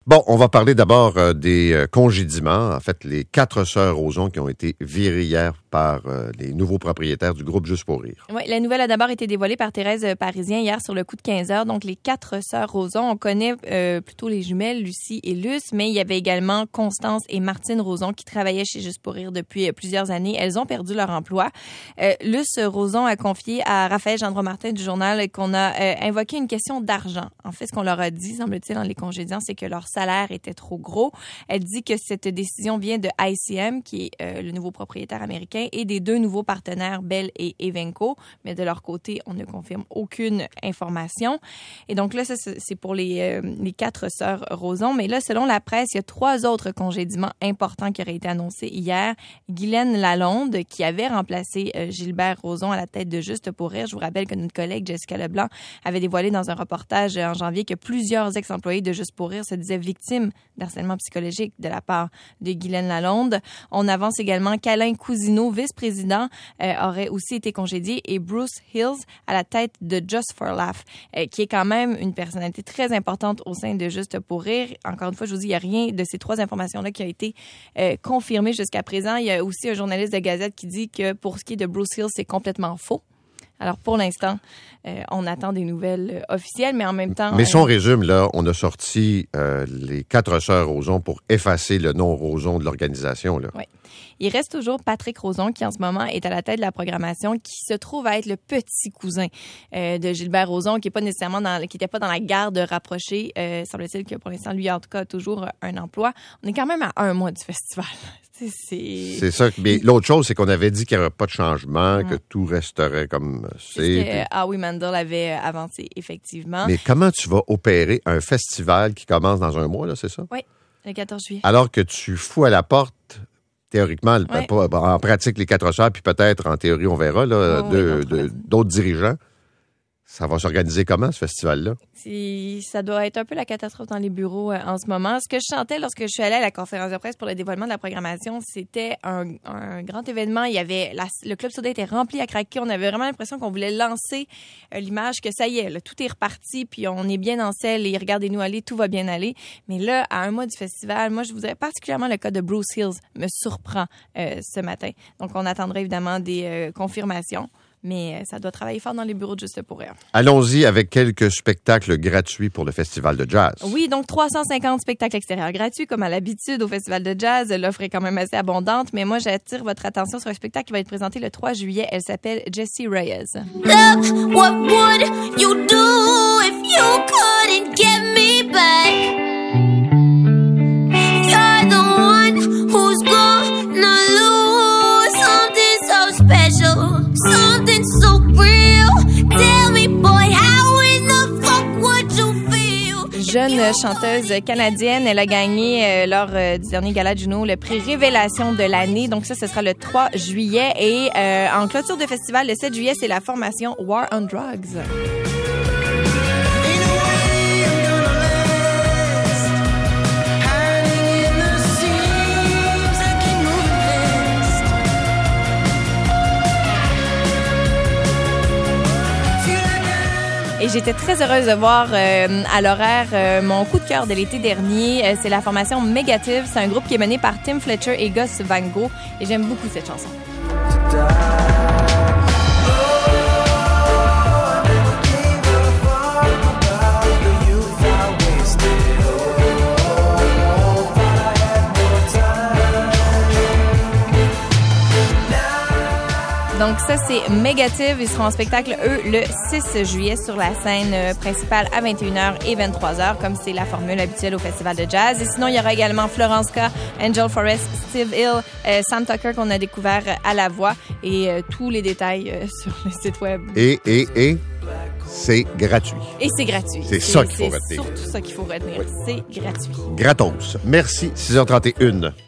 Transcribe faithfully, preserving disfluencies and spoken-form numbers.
Bon, on va parler d'abord euh, des euh, congédiements. En fait, les quatre sœurs Rozon qui ont été virées hier par euh, les nouveaux propriétaires du groupe Juste pour rire. Oui, la nouvelle a d'abord été dévoilée par Thérèse Parisien hier sur le coup de quinze heures. Donc, les quatre sœurs Rozon, on connaît euh, plutôt les jumelles, Lucie et Luce, mais il y avait également Constance et Martine Rozon qui travaillaient chez Juste pour rire depuis plusieurs années. Elles ont perdu leur emploi. Euh, Luce Rozon a confié à Raphaël Gendron-Martin du Journal qu'on a euh, invoqué une question d'argent. En fait, ce qu'on leur a dit, semble-t-il, dans les congédiements, c'est que leur salaire était trop gros. Elle dit que cette décision vient de I C M, qui est euh, le nouveau propriétaire américain, et des deux nouveaux partenaires, Bell et Evenco. Mais de leur côté, on ne confirme aucune information. Et donc là, ça, c'est pour les, euh, les quatre sœurs Rozon. Mais là, selon la presse, il y a trois autres congédiements importants qui auraient été annoncés hier. Guylaine Lalonde, qui avait remplacé euh, Gilbert Rozon à la tête de Juste pour rire. Je vous rappelle que notre collègue Jessica Leblanc avait dévoilé dans un reportage en janvier que plusieurs ex-employés de Juste pour rire se disaient victimes d'harcèlement psychologique de la part de Guylaine Lalonde. On avance également qu'Alain Cousineau, vice-président, euh, aurait aussi été congédié, et Bruce Hills à la tête de Just for Laugh, euh, qui est quand même une personnalité très importante au sein de Juste pour rire. Encore une fois, je vous dis, il n'y a rien de ces trois informations-là qui a été euh, confirmé jusqu'à présent. Il y a aussi un journaliste de Gazette qui dit que pour ce qui est de Bruce Hills, c'est complètement faux. Alors, pour l'instant, euh, on attend des nouvelles euh, officielles, mais en même temps... Mais si euh, on résume, là, on a sorti euh, les quatre sœurs Rozon pour effacer le nom Rozon de l'organisation, là. Oui. Il reste toujours Patrick Rozon, qui en ce moment est à la tête de la programmation, qui se trouve à être le petit cousin euh, de Gilbert Rozon, qui est pas nécessairement dans, qui était pas dans la garde rapprochée. Euh, semble-t-il que pour l'instant, lui, en tout cas, a toujours un emploi. On est quand même à un mois du festival. C'est... c'est ça. Mais l'autre chose, c'est qu'on avait dit qu'il n'y aurait pas de changement, mmh. que tout resterait comme c'est. C'est ce que puis... Howie Mandel avait avancé, effectivement. Mais comment tu vas opérer un festival qui commence dans un mois, là, c'est ça? Oui, le quatorze juillet. Alors que tu fous à la porte, théoriquement, ouais. en pratique, les quatre sœurs, puis peut-être, en théorie, on verra, là, oh, de, oui, de, d'autres dirigeants. Ça va s'organiser comment, ce festival-là? C'est, ça doit être un peu la catastrophe dans les bureaux euh, en ce moment. Ce que je sentais lorsque je suis allée à la conférence de presse pour le dévoilement de la programmation, c'était un, un grand événement. Il y avait la, le Club Soda était rempli à craquer. On avait vraiment l'impression qu'on voulait lancer euh, l'image que ça y est, là, tout est reparti, puis on est bien en selle et regardez-nous aller, tout va bien aller. Mais là, à un mois du festival, moi, je vous dirais particulièrement le cas de Bruce Hills me surprend euh, ce matin. Donc, on attendra évidemment des euh, confirmations. Mais ça doit travailler fort dans les bureaux de Juste pour rire. Allons-y avec quelques spectacles gratuits pour le Festival de jazz. Oui, donc trois cent cinquante spectacles extérieurs gratuits, comme à l'habitude au Festival de jazz. L'offre est quand même assez abondante, mais moi, j'attire votre attention sur un spectacle qui va être présenté le trois juillet. Elle s'appelle Jessie Reyes. Love, what would you do if you couldn't get me back? You're the one who's gonna lose something so special. Something so real. Tell me, boy, how in the fuck would you feel? Jeune chanteuse canadienne, elle a gagné euh, lors euh, du dernier gala Juno le prix Révélation de l'année. Donc ça, ce sera le trois juillet. Et euh, en clôture de festival, le sept juillet, c'est la formation War on Drugs. Et j'étais très heureuse de voir euh, à l'horaire euh, mon coup de cœur de l'été dernier. Euh, c'est la formation Megative. C'est un groupe qui est mené par Tim Fletcher et Gus Van Gogh. Et j'aime beaucoup cette chanson. Donc ça, c'est Megative. Ils seront en spectacle, eux, le six juillet sur la scène principale à vingt et une heures et vingt-trois heures, comme c'est la formule habituelle au Festival de jazz. Et sinon, il y aura également Florence K, Angel Forrest, Steve Hill, euh, Sam Tucker qu'on a découvert à la voix et euh, tous les détails euh, sur le site web. Et, et, et, c'est gratuit. Et c'est gratuit. C'est, c'est ça qu'il faut c'est retenir. C'est surtout ça qu'il faut retenir. Oui. C'est gratuit. Gratos. Merci. six heures trente et une.